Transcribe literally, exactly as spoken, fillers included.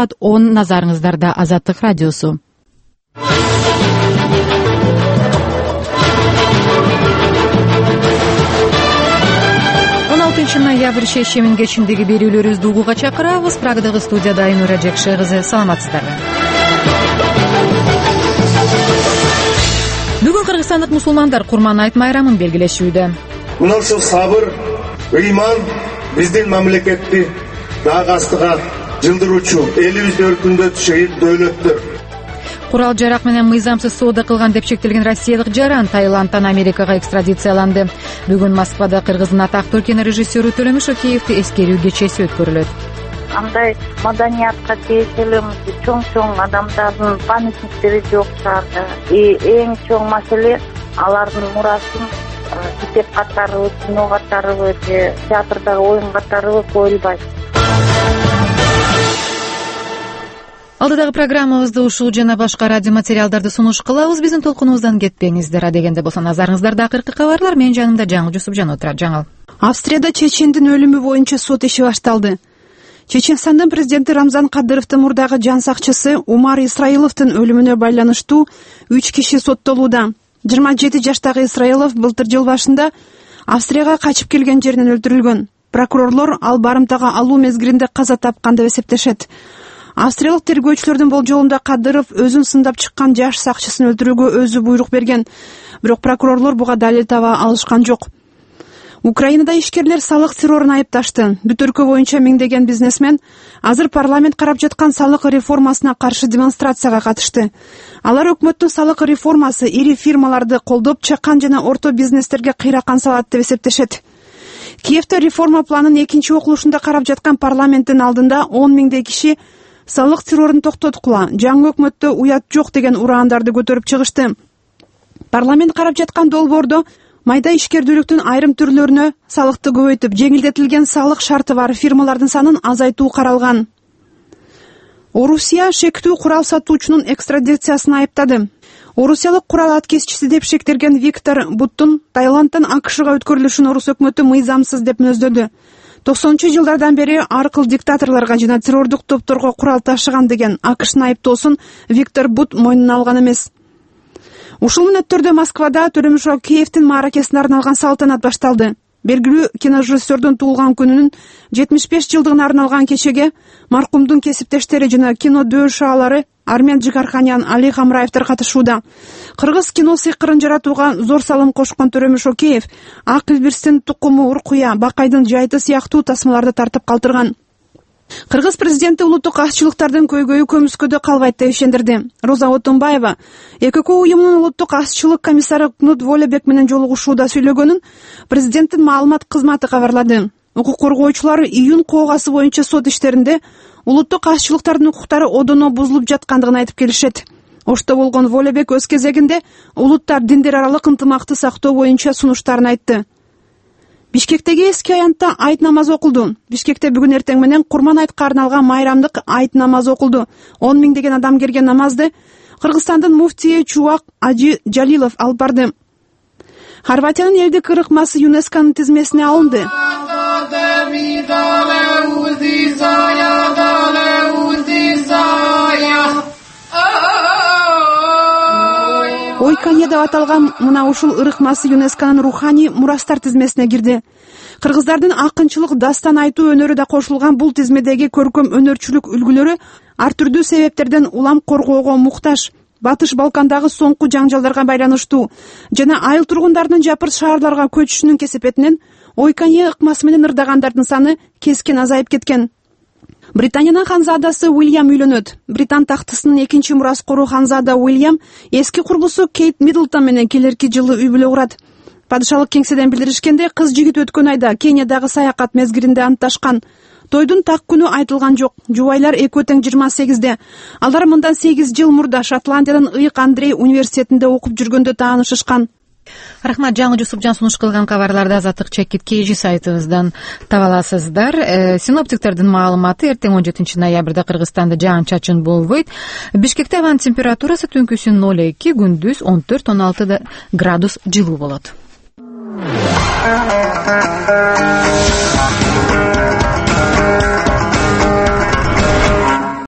саат он назарыңыздарда Азаттык радиосу. он алтынчы ноябрь шейшемин кечиндеги берүүлөрүбүздү угууга чакырабыз. Прагадагы студияда Айнура Жекше кызы. Саламатсыздарбы? Бүгүн кыргызстандык мусулмандар Курман айт майрамын белгилешүүдө. Мына ушул сабыр, ыйман биздин мамлекетти дагы астыга жылдыруучу, элибизди өркүндөтүшү дөөлөттөр. Курал жарак менен мыйзамсыз соода кылган деп чектелген россиялык жаран Таиландтан Америкага экстрадицияланды. Бүгүн Москвада кыргыздын атактуу кинорежиссеру Төлөмүш Океевди эскерүү кечеси өткөрүлөт. Андай маданиятка тиешелүү чоң-чоң адамдардын памятниктери жок шаарда. И эң чоң маселе алардын мурасын китеп катарыбы, кино катарыбы, театрдагы оюн катарыбы коюлбайт. Алдыдагы программабызды ушул жана башка радио материалдарды сунуш кылабыз. Биздин толкунубуздан кетпеңиздер. Адегенде болсо назарыңыздарда акыркы кабарлар. Менин жанымда Жаңыл Жусупжан отурат. Жаңыл. Австрияда чечендин өлүмү боюнча сот иши башталды. Чеченстандын президенти Рамзан Кадыровдун мурдагы жан сакчысы Умар Исраиловдун өлүмүнө байланыштуу үч киши соттолууда. жыйырма жети жаштагы Исраилов былтыр жыл башында Австрияга качып келген жеринен өлтүрүлгөн. Прокурорлор ал барымтага алуу мезгилинде каза тапкан деп эсептешет. Австриялык тергөөчүлөрдүн болжолунда Кадыров өзүн сындап чыккан жаш сакчысын өлтүрүүгө өзү буйрук берген. Бирок прокурорлор буга далил таба алышкан жок. Украинада ишкерлер салык террорун айыпташты. Бүт өлкө боюнча миңдеген бизнесмен азыр парламент карап жаткан салык реформасына каршы демонстрацияга катышты. Алар өкмөттүн салык реформасы ири фирмаларды колдоп, чакан жана орто бизнестерге кыйракан салат деп эсептешет. Киевде реформа планын экинчи окулушунда карап жаткан парламенттин алдында он миңдей киши салык террорун токтоткула, жаңы өкмөттө уят жок деген ураандарды көтөрүп чыгышты. Парламент карап жаткан долбоордо майда ишкердүүлүктүн айрым түрлөрүнө салыкты көбөйтүп, жеңилдетилген салык шарты бар фирмалардын санын азайтуу каралган. Орусия шектүү курал сатуучунун экстрадициясын айыптады. Орусиялык курал аткезчиси деп шектелген Виктор Буттун Таиландтан АКШга өткөрүлүшүн орус өкмөтү мыйзамсыз деп мүнөздөдү. токсонунчу жылдардан бери ар кыл диктаторлорго жана террордук топторго курал ташыган деген АКШнын айыптоосун Виктор Бут мойнуна алган эмес. Ушул мүнөттөрдө Москвада Төлөмүш Океевдин мааракесине арналган салтанат башталды. Белгилүү кинорежиссердун туулган күнүнүн жетимиш беш жылдыгына арналган кечеге маркумдун кесиптештери жана кино дөөр шаалары Армен Джигарханян, Али Хамраевдер катышууда. Кыргыз кино сыйкырын жаратууга зор салым кошкон Төлөмүш Океев ак илбирстин тукуму уркуя, бакайдын жайты сыяктуу тасмаларды тартып калтырган. Кыргыз президенти улуттук азчылыктардын көйгөйү көмүскөдө калбайт деп ишендирди. Роза Отунбаева ЭКК уюмунун улуттук азчылык комиссары Кнут Волебек менен жолугушууда сүйлөгөнүн президенттин маалымат кызматы кабарлады. Укук коргоочулар июнь коогасы боюнча сот иштеринде улуттук азчылыктардын укуктары одоно бузулуп жаткандыгын айтып келишет. Ошто болгон Волебек өз кезегинде улуттар диндер аралык ынтымакты сактоо боюнча сунуштарын айтты. Бишкектеги эски аянтта айт намазы окулду. Бишкекте бүгүн эртең менен Курман айтка арналган майрамдык айт намазы окулду. он миңдеген адам келген намазды Кыргызстандын муфтийи Чубак Ажи Жалилов алып барды. Хорватиянын элдик ырыкмасы ЮНЕСКОнун тизмесине алынды. Ойкане деп аталган мына ушул ырыкмасы ЮНЕСКОнун руханий мурастар тизмесине кирди. Кыргыздардын акынчылык, дастан айтуу өнөрү да кошулган бул тизмедеги көркөм өнөрчүлүк үлгүлөрү ар түрдүү себептерден улам коргоого муктаж. Батыш Балкандагы соңку жаңжалдарга байланыштуу жана айыл тургундардын жапыр шаарларга көчүшүнүн кесепетинен Ойкане ыкмасы менен ырдагандардын саны кескен азайып кеткен. Британиянын ханзадасы Уильям үйлөнөт. Британ тактысынын экинчи мураскору ханзада Уильям эски курбусу Кейт Миддлтон менен келерки жылы үй бүлө курат. Падышалык кеңседен билдиришкенде, кыз жигит өткөн айда Кениядагы саякат мезгилинде антташкан. Тойдун так күнү айтылган жок. Жубайлар экөө тең жыйырма сегизде. Алар мындан сегиз жыл мурда Шотландиянын Ыйык Андрей университетинде окуп жүргөндө таанышышкан. Рахмат, Жаңы Жусупжан сунуш кылган кабарларды Азаттык чекит kg сайтыбыздан таба аласыздар. Э, синоптиктердин маалыматы эртең он жетинчи ноябрда Кыргызстанда жаан-чачын болбойт. Бишкекте абанын температурасы түнкүсүн ноль эки, күндүз он төрт он алты градус жылуу болот.